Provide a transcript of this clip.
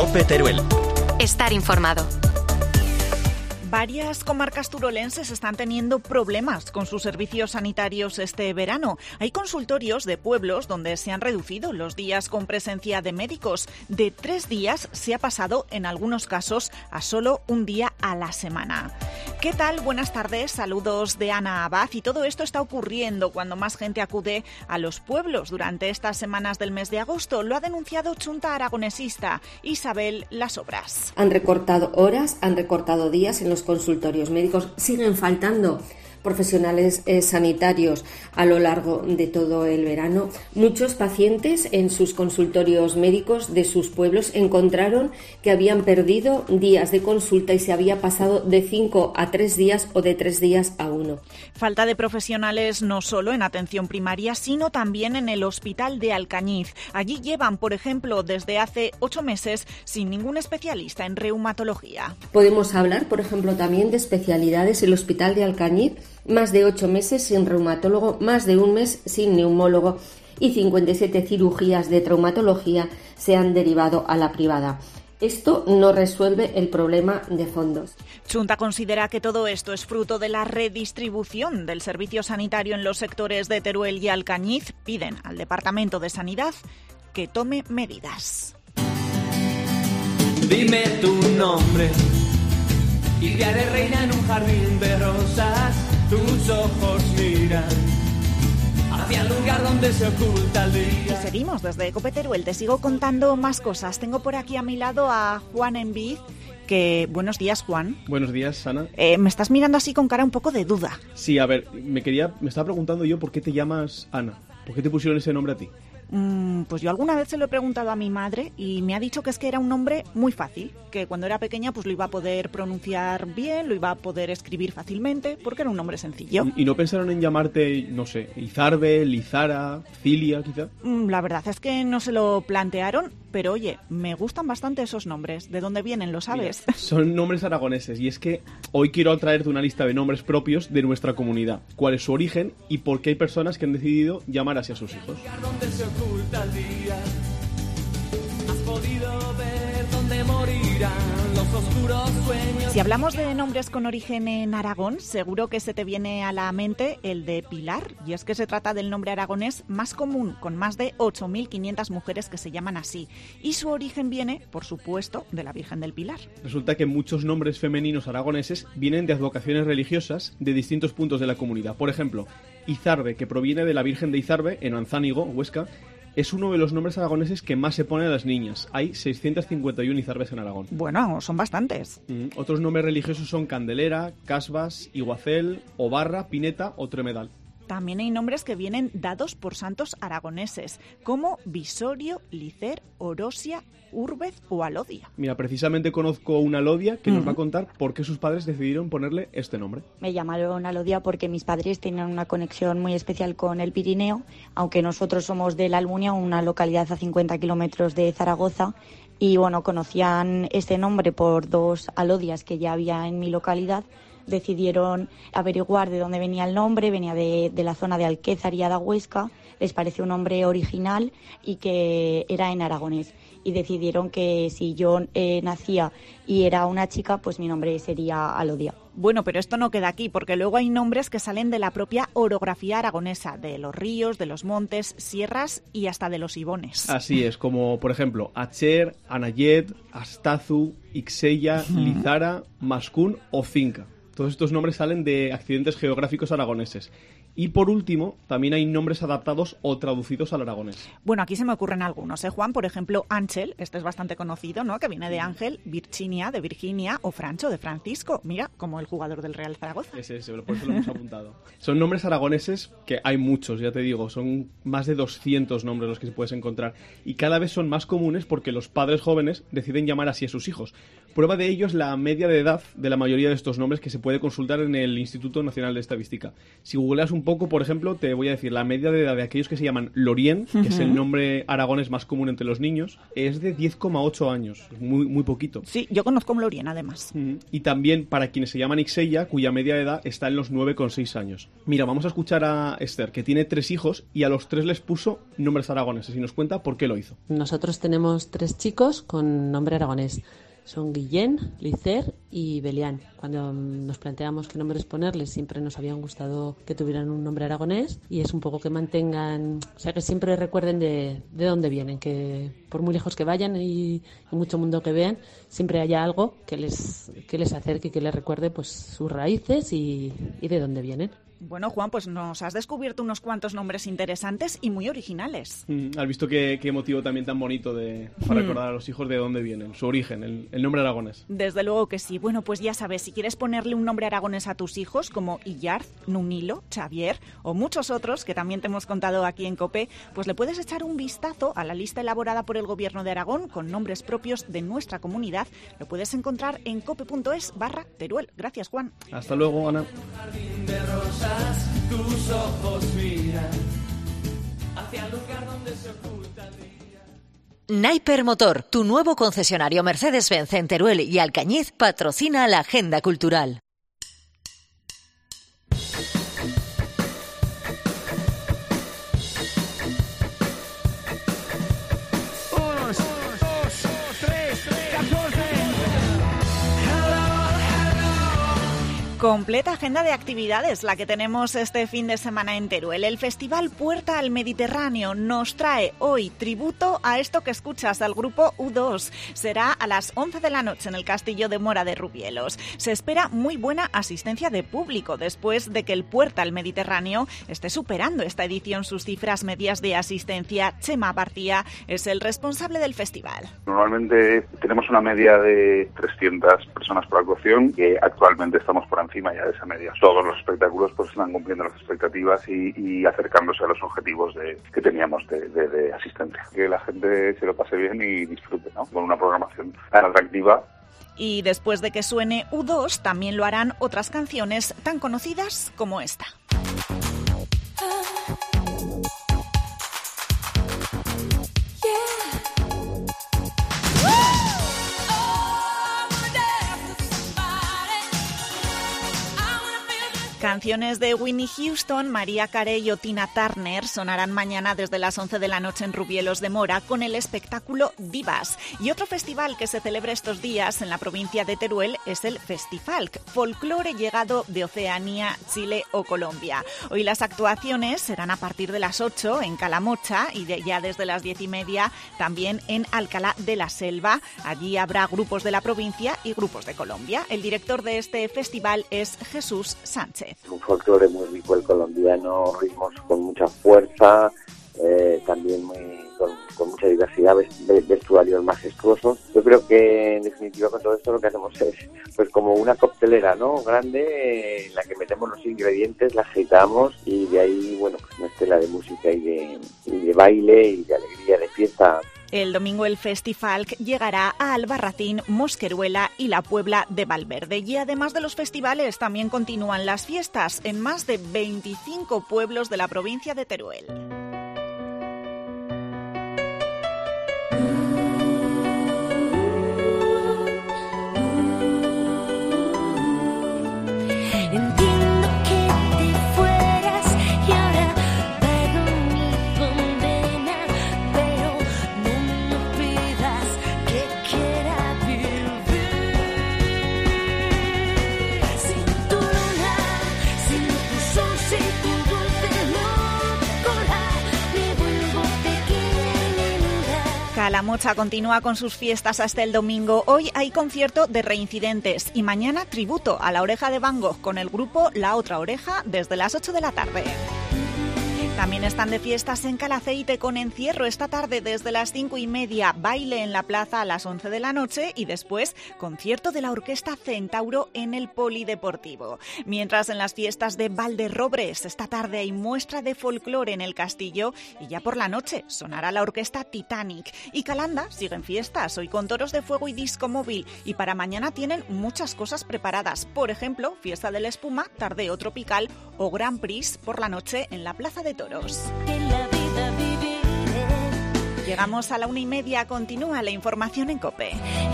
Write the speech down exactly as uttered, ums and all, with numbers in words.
COPE Teruel. Estar informado. Varias comarcas turolenses están teniendo problemas con sus servicios sanitarios este verano. Hay consultorios de pueblos donde se han reducido los días con presencia de médicos. De tres días se ha pasado, en algunos casos, a solo un día a la semana. ¿Qué tal? Buenas tardes, saludos de Ana Abad. Y todo esto está ocurriendo cuando más gente acude a los pueblos durante estas semanas del mes de agosto. Lo ha denunciado Chunta Aragonesista Isabel Lasobras. Han recortado horas, han recortado días en los consultorios médicos. Siguen faltando profesionales eh, sanitarios a lo largo de todo el verano. Muchos pacientes en sus consultorios médicos de sus pueblos encontraron que habían perdido días de consulta y se había pasado de cinco a tres días o de tres días a uno. Falta de profesionales no solo en atención primaria, sino también en el Hospital de Alcañiz. Allí llevan, por ejemplo, desde hace ocho meses sin ningún especialista en reumatología. Podemos hablar, por ejemplo, también de especialidades. El Hospital de Alcañiz, más de ocho meses sin reumatólogo, más de un mes sin neumólogo y cincuenta y siete cirugías de traumatología se han derivado a la privada. Esto no resuelve el problema de fondos. Chunta considera que todo esto es fruto de la redistribución del servicio sanitario en los sectores de Teruel y Alcañiz. Piden al Departamento de Sanidad que tome medidas. Dime tu nombre y te haré reina en un jardín de rosas. Tus ojos miran hacia el lugar donde se oculta el día. Y seguimos desde COPE Teruel. Te sigo contando más cosas. Tengo por aquí a mi lado a Juan Enviz. Que buenos días, Juan. Buenos días, Ana. Eh, me estás mirando así con cara un poco de duda. Sí, a ver, me quería, me estaba preguntando yo por qué te llamas Ana. ¿Por qué te pusieron ese nombre a ti? Mm, pues yo alguna vez se lo he preguntado a mi madre y me ha dicho que es que era un nombre muy fácil, que cuando era pequeña pues lo iba a poder pronunciar bien, lo iba a poder escribir fácilmente, porque era un nombre sencillo. ¿Y no pensaron en llamarte, no sé, Izarbe, Lizara, Cilia, quizá? Mm, la verdad es que no se lo plantearon, pero oye, me gustan bastante esos nombres. ¿De dónde vienen, lo sabes? Mira, son nombres aragoneses y es que hoy quiero traerte una lista de nombres propios de nuestra comunidad. ¿Cuál es su origen y por qué hay personas que han decidido llamar así a sus hijos? Oculta el día. Has podido ver dónde morirán los oscuros sueños. Si hablamos de nombres con origen en Aragón, seguro que se te viene a la mente el de Pilar, y es que se trata del nombre aragonés más común, con más de ocho mil quinientas mujeres que se llaman así, y su origen viene, por supuesto, de la Virgen del Pilar. Resulta que muchos nombres femeninos aragoneses vienen de advocaciones religiosas de distintos puntos de la comunidad. Por ejemplo, Izarbe, que proviene de la Virgen de Izarbe, en Anzánigo, Huesca, es uno de los nombres aragoneses que más se pone a las niñas. Hay seiscientas cincuenta y uno Izarbes en Aragón. Bueno, son bastantes. Mm, otros nombres religiosos son Candelera, Casbas, Iguacel, Obarra, Pineta o Tremedal. También hay nombres que vienen dados por santos aragoneses, como Visorio, Licer, Orosia, Úrbez o Alodia. Mira, precisamente conozco una Alodia que uh-huh. nos va a contar por qué sus padres decidieron ponerle este nombre. Me llamaron Alodia porque mis padres tenían una conexión muy especial con el Pirineo, aunque nosotros somos de La Almunia, una localidad a cincuenta kilómetros de Zaragoza, y bueno, conocían este nombre por dos Alodias que ya había en mi localidad. Decidieron averiguar de dónde venía el nombre, venía de, de la zona de Alquézar y Huesca, les pareció un nombre original y que era en aragonés. Y decidieron que si yo eh, nacía y era una chica, pues mi nombre sería Alodia. Bueno, pero esto no queda aquí, porque luego hay nombres que salen de la propia orografía aragonesa, de los ríos, de los montes, sierras y hasta de los ibones. Así es, como por ejemplo Acher, Anayet, Astazu, Ixella, Lizara, Mascún o Finca. Todos estos nombres salen de accidentes geográficos aragoneses. Y por último, también hay nombres adaptados o traducidos al aragonés. Bueno, aquí se me ocurren algunos, ¿eh, Juan? Por ejemplo, Ángel, este es bastante conocido, ¿no? Que viene de Ángel, Virginia, de Virginia, o Francho, de Francisco. Mira, como el jugador del Real Zaragoza. Ese, ese, por eso lo hemos apuntado. Son nombres aragoneses que hay muchos, ya te digo, son más de doscientos nombres los que se puedes encontrar. Y cada vez son más comunes porque los padres jóvenes deciden llamar así a sus hijos. Prueba de ello es la media de edad de la mayoría de estos nombres que se puede consultar en el Instituto Nacional de Estadística. Si googleas un poco, por ejemplo, te voy a decir, la media de edad de aquellos que se llaman Lorien, que uh-huh. es el nombre aragonés más común entre los niños, es de diez coma ocho años, muy, muy poquito. Sí, yo conozco un Lorien, además. Uh-huh. Y también para quienes se llaman Ixella, cuya media de edad está en los nueve coma seis años. Mira, vamos a escuchar a Esther, que tiene tres hijos y a los tres les puso nombres aragoneses, y nos cuenta por qué lo hizo. Nosotros tenemos tres chicos con nombre aragonés. Son Guillén, Licer y Belián. Cuando nos planteamos qué nombres ponerles, siempre nos habían gustado que tuvieran un nombre aragonés, y es un poco que mantengan, o sea, que siempre recuerden de, de dónde vienen, que por muy lejos que vayan y, y mucho mundo que vean, siempre haya algo que les, que les acerque y que les recuerde pues sus raíces y, y de dónde vienen. Bueno, Juan, pues nos has descubierto unos cuantos nombres interesantes y muy originales. Mm, has visto qué, qué motivo también tan bonito de, para mm. recordar a los hijos de dónde vienen, su origen, el, el nombre aragonés. Desde luego que sí. Bueno, pues ya sabes, si quieres ponerle un nombre aragonés a tus hijos, como Illard, Nunilo, Xavier o muchos otros que también te hemos contado aquí en COPE, pues le puedes echar un vistazo a la lista elaborada por el Gobierno de Aragón con nombres propios de nuestra comunidad. Lo puedes encontrar en cope.es barra Teruel. Gracias, Juan. Hasta luego, Ana. Tus ojos miran hacia el lugar donde se oculta el día. Naiper Motor, tu nuevo concesionario Mercedes-Benz en Teruel y Alcañiz, patrocina la agenda cultural. Completa agenda de actividades la que tenemos este fin de semana en Teruel. El Festival Puerta al Mediterráneo nos trae hoy tributo a esto que escuchas, al grupo U dos. Será a las once de la noche en el Castillo de Mora de Rubielos. Se espera muy buena asistencia de público después de que el Puerta al Mediterráneo esté superando esta edición sus cifras medias de asistencia. Chema Bartía es el responsable del festival. Normalmente tenemos una media de trescientas personas por actuación, que actualmente estamos por encima ya de esa media. Todos los espectáculos pues están cumpliendo las expectativas y, y acercándose a los objetivos de, que teníamos de, de, de asistencia. Que la gente se lo pase bien y disfrute, ¿no? Con una programación tan atractiva. Y después de que suene U dos, también lo harán otras canciones tan conocidas como esta. Canciones de Whitney Houston, Mariah Carey o Tina Turner sonarán mañana desde las once de la noche en Rubielos de Mora con el espectáculo Divas. Y otro festival que se celebra estos días en la provincia de Teruel es el Festifalk, folclore llegado de Oceanía, Chile o Colombia. Hoy las actuaciones serán a partir de las ocho en Calamocha y de ya desde las diez y media también en Alcalá de la Selva. Allí habrá grupos de la provincia y grupos de Colombia. El director de este festival es Jesús Sánchez. Un folclore muy rico el colombiano, ritmos con mucha fuerza, eh, también muy, con, con mucha diversidad, vestuarios majestuosos. Yo creo que en definitiva con todo esto lo que hacemos es pues como una coctelera, ¿no? Grande, eh, en la que metemos los ingredientes, la agitamos y de ahí, bueno, pues una estela de música y de, y de baile y de alegría, de fiesta. El domingo el Festifalk llegará a Albarracín, Mosqueruela y la Puebla de Valverde. Y además de los festivales, también continúan las fiestas en más de veinticinco pueblos de la provincia de Teruel. Calamocha continúa con sus fiestas hasta el domingo. Hoy hay concierto de Reincidentes y mañana tributo a La Oreja de Van Gogh con el grupo La Otra Oreja desde las ocho de la tarde. También están de fiestas en Calaceite con encierro esta tarde desde las cinco y media, baile en la plaza a las once de la noche y después concierto de la Orquesta Centauro en el Polideportivo. Mientras en las fiestas de Valderrobres esta tarde hay muestra de folclore en el castillo y ya por la noche sonará la Orquesta Titanic. Y Calanda siguen fiestas, hoy con toros de fuego y disco móvil, y para mañana tienen muchas cosas preparadas. Por ejemplo, fiesta de la espuma, tardeo tropical o Grand Prix por la noche en la Plaza de Toros. Llegamos a la una y media, continúa la información en COPE.